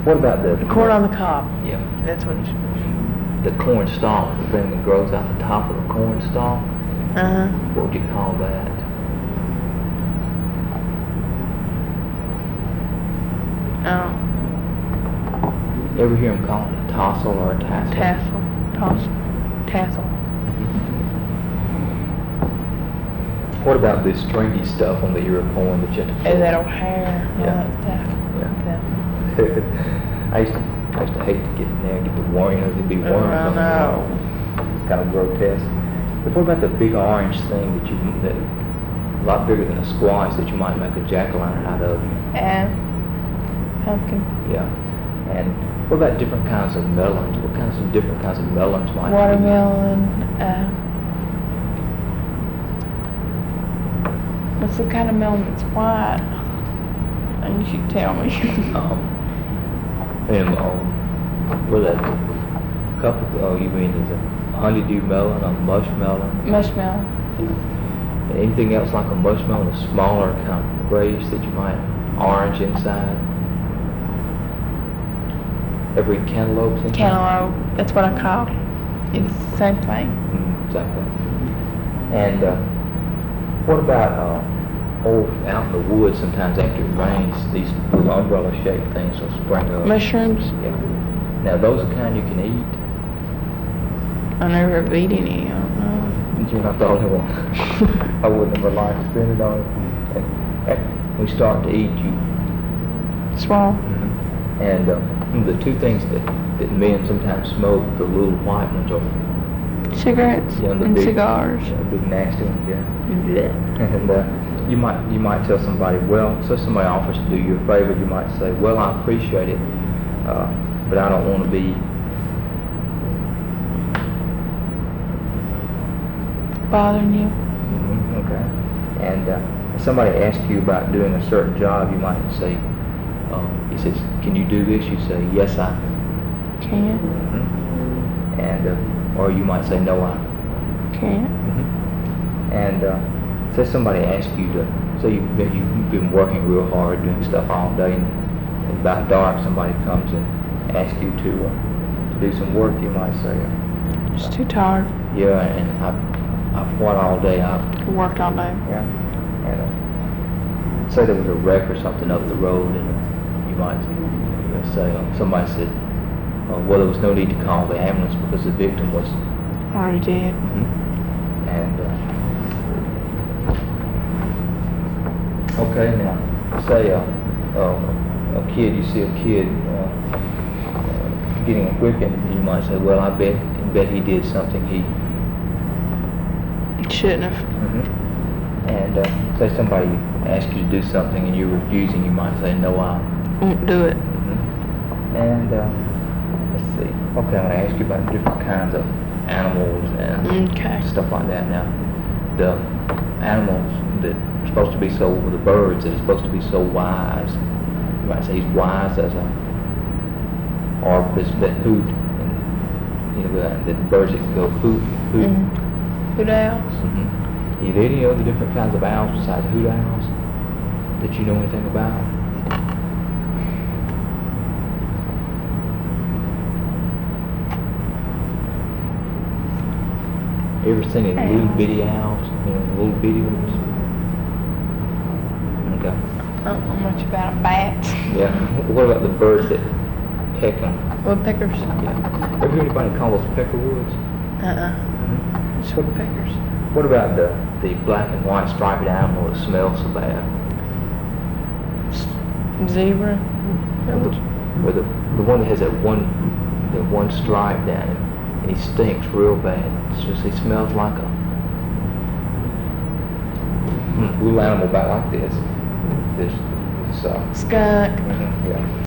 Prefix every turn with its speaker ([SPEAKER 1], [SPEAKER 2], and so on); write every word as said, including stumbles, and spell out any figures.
[SPEAKER 1] What about the...
[SPEAKER 2] Corn on the cob.
[SPEAKER 1] Yeah.
[SPEAKER 2] That's what.
[SPEAKER 1] The corn stalk, the thing that grows out the top of the corn stalk.
[SPEAKER 2] Uh huh.
[SPEAKER 1] What would you call that?
[SPEAKER 2] Oh.
[SPEAKER 1] Ever hear them call it a tassel or a tassel?
[SPEAKER 2] Tassel. Tassel. Tassel.
[SPEAKER 1] What about this stringy stuff on the ear of corn that you have to
[SPEAKER 2] And that hair. All
[SPEAKER 1] Yeah.
[SPEAKER 2] that stuff.
[SPEAKER 1] Yeah. I used to, I used to hate to get in there and get the worm, you know, there'd be worms
[SPEAKER 2] I
[SPEAKER 1] on the
[SPEAKER 2] know.
[SPEAKER 1] wall. Kind of grotesque. But what about the big orange thing that you, that a lot bigger than a squash that you might make a jack-o'-lantern out of?
[SPEAKER 2] And pumpkin.
[SPEAKER 1] Yeah. And what about different kinds of melons? What kinds of different kinds of melons might
[SPEAKER 2] Watermelon. Uh, what's the kind of melon that's white? And you should tell me.
[SPEAKER 1] be? Um, and, um, what that? Couple, oh, you mean there's a honeydew melon, a mushmelon?
[SPEAKER 2] Mushmelon.
[SPEAKER 1] And anything else like a mushmelon, a smaller kind of grayish that you might, orange inside? Every cantaloupe inside?
[SPEAKER 2] Cantaloupe. That's what I call it. It's the same thing.
[SPEAKER 1] Mm, exactly. And uh, what about uh, oh, out in the woods sometimes after it rains, these little umbrella-shaped things will spring up.
[SPEAKER 2] Mushrooms.
[SPEAKER 1] Yeah. Now those are the kind you can eat.
[SPEAKER 2] I never beat any. I don't know.
[SPEAKER 1] You're not the only one. I wouldn't have relied to spend it on it. And after we start to eat, you.
[SPEAKER 2] Swallow.
[SPEAKER 1] Mm-hmm. And uh, the two things that, that men sometimes smoke, the little white ones are
[SPEAKER 2] Cigarettes
[SPEAKER 1] yeah, the
[SPEAKER 2] and
[SPEAKER 1] big,
[SPEAKER 2] cigars.
[SPEAKER 1] yeah, big nasty ones, yeah.
[SPEAKER 2] Blech.
[SPEAKER 1] And uh, you might you might tell somebody, well, so somebody offers to do you a favor, you might say, well, I appreciate it, uh, but I don't want to be
[SPEAKER 2] Bothering you.
[SPEAKER 1] mm-hmm, okay. And uh, if somebody asks you about doing a certain job, you might say, uh, he says, can you do this? You say, yes, I
[SPEAKER 2] Can't.
[SPEAKER 1] mm-hmm. And uh, or you might say, no, I
[SPEAKER 2] Can't.
[SPEAKER 1] mm-hmm. And uh, say somebody asks you to, say you've been, you've been working real hard doing stuff all day, and, and about dark somebody comes and asks you to, uh, to do some work, you might say, uh,
[SPEAKER 2] Just too tired.
[SPEAKER 1] yeah, and I've, I've what all day, I've,
[SPEAKER 2] Worked all day.
[SPEAKER 1] yeah, and uh, say there was a wreck or something up the road, and uh, you might you know, say, uh, somebody said, uh, well, there was no need to call the ambulance because the victim was,
[SPEAKER 2] Already dead.
[SPEAKER 1] mm-hmm. And, uh, okay, now, say uh, uh, a kid, you see a kid uh, uh, getting a whipping, you might say, well, I bet, bet he did something he,
[SPEAKER 2] Shouldn't have.
[SPEAKER 1] mm-hmm. And uh, say somebody asks you to do something and you're refusing, you might say, no, I
[SPEAKER 2] Won't do it.
[SPEAKER 1] mm-hmm. And uh, let's see, okay, I'm going to ask you about different kinds of animals and
[SPEAKER 2] Okay.
[SPEAKER 1] stuff like that. Now, the animals that are supposed to be so, the birds that are supposed to be so wise, you might say he's wise as a, or this, that hoot, and, you know, the, the birds that can go hoot, hoot.
[SPEAKER 2] Mm-hmm. Hoot owls.
[SPEAKER 1] Mm-hmm. Are there any other different kinds of owls besides hoot owls that you know anything about? You ever seen any little
[SPEAKER 2] Owls.
[SPEAKER 1] bitty owls? You know, little bitty ones? Okay.
[SPEAKER 2] I don't know much about bats.
[SPEAKER 1] Yeah. What about the birds that peck them?
[SPEAKER 2] Woodpeckers.
[SPEAKER 1] Yeah. Ever hear anybody call those peckerwoods?
[SPEAKER 2] Uh-uh.
[SPEAKER 1] Mm-hmm.
[SPEAKER 2] Just woodpeckers.
[SPEAKER 1] What about the, the black and white striped animal that smells so bad?
[SPEAKER 2] Zebra.
[SPEAKER 1] Or the, or the, the one that has that one, the one stripe down it, and he stinks real bad. It's just, he smells like a mm, little animal about like this. This, this uh,
[SPEAKER 2] Skunk.
[SPEAKER 1] mhm, yeah.